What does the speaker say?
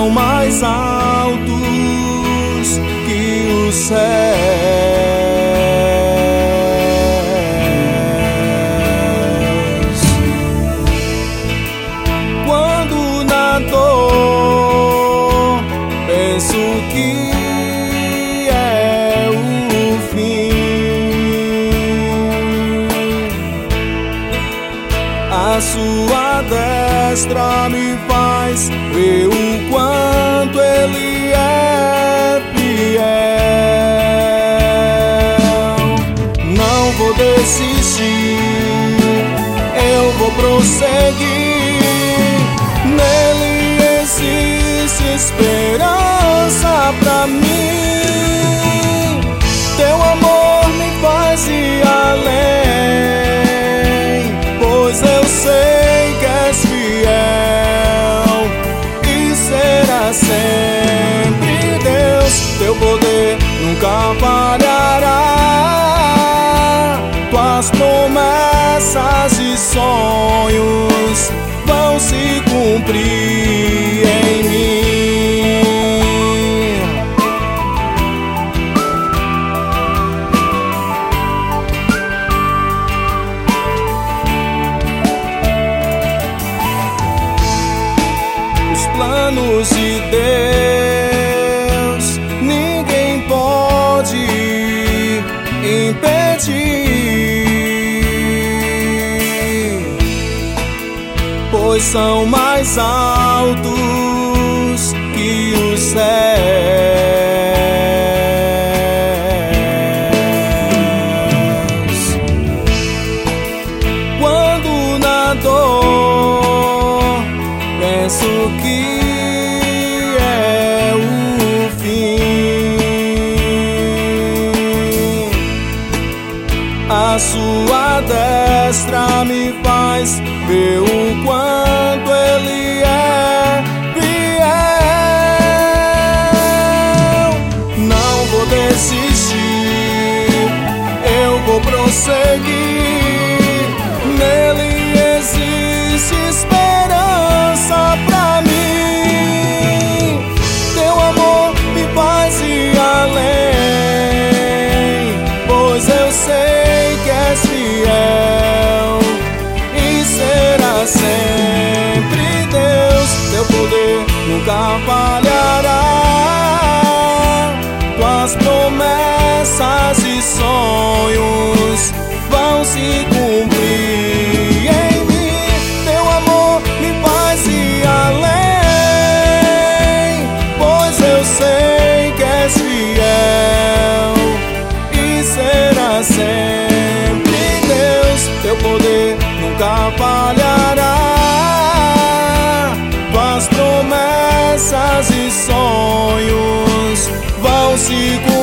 são mais altos que os céus. Quando na dor penso que é o fim, a sua destra me faz ver o quanto Ele é fiel. Não vou desistir, eu vou prosseguir. Nele existe esperança pra mim. Teu amor me faz ir além, pois eu sei que és fiel e será sempre Deus. Teu poder nunca falhará. Tuas promessas e sonhos vão se cumprir em mim. Os planos de Deus ninguém pode impedir, pois são mais altos que os céus. Quando na dor penso que é o fim, a sua destra me faz ver o quanto Ele é fiel. Não vou desistir, eu vou prosseguir. Nele existe esperança pra mim. Teu amor me faz ir além, pois eu sei que és fiel e será sempre Deus. Teu poder nunca falhará. Tuas promessas e sonhos vão se cumprir em mim. Teu amor me faz ir além, pois eu sei que és fiel e será sempre Deus. Teu poder nunca falhará. Tuas promessas e sonhos vão se cumprir.